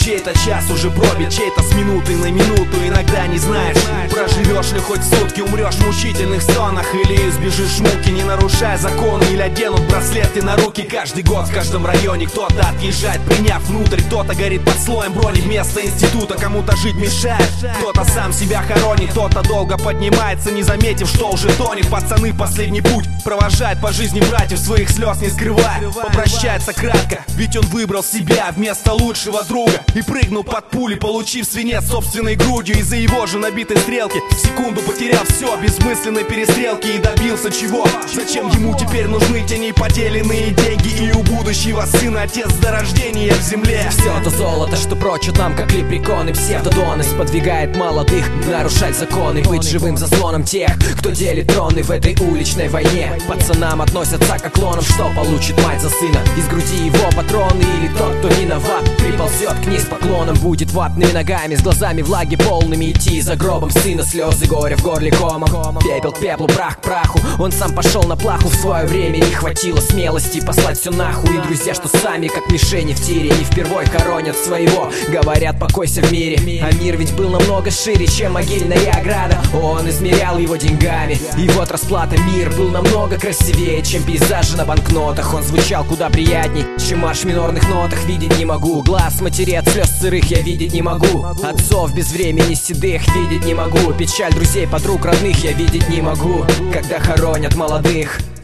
чей-то час уже пробит, чей-то с минуты на минуту. Иногда не знаешь, проживешь ли хоть сутки, умрешь в мучительных стонах или избежишь муки, не нарушая законы, или оденут браслеты на руки. Каждый год в каждом районе кто-то отъезжает, приняв внутрь, кто-то горит под слоем брони вместо института, кому-то жить мешает, кто-то сам себя хоронит, кто-то долго поднимается, не заметив, что уже тонет. Пацаны, последний путь провожает по жизни братьев, своих слез не скрывая, попрощается кратко, ведь он выбрал себя вместо лучшего друга и прыгнул под пули, получив свинец собственной грудью. Из-за его же набитой стрелки в секунду потерял все, бессмысленной перестрелки, и добился чего? Зачем ему теперь нужны те неподеленные деньги и у будущего сына отец до рождения в земле? Все то золото, что прочат нам, как лепреконы, псевдодоны, сподвигает молодых нарушать законы, быть живым заслоном тех, кто делит троны в этой уличной войне. Пацанам относятся как клонам, что получит мать за сына. Из груди его патроны, или тот, кто виноват, приползет к ней с поклоном, будет ватными ногами, с глазами влаги полными идти за гробом сына. Слезы горя в горле комом, пепел к пеплу, прах к праху. Он сам пошел на плаху, в свое время не хватило смелости послать все нахуй. И друзья, что сами как мишени в тире, не впервой хоронят своего, говорят покойся в мире. А мир ведь был намного шире, чем могильная ограда, он измерял его деньгами. И вот расплата: мир был намного красивее, чем пейзажи на банкнотах. Он звучал куда приятней, чем марш в минорных нотах. Видеть не могу глаз матери от слез сырых, я видеть не могу отцов без времени седых, видеть не могу печаль друзей, подруг, родных, я видеть не могу, когда хоронят молодых.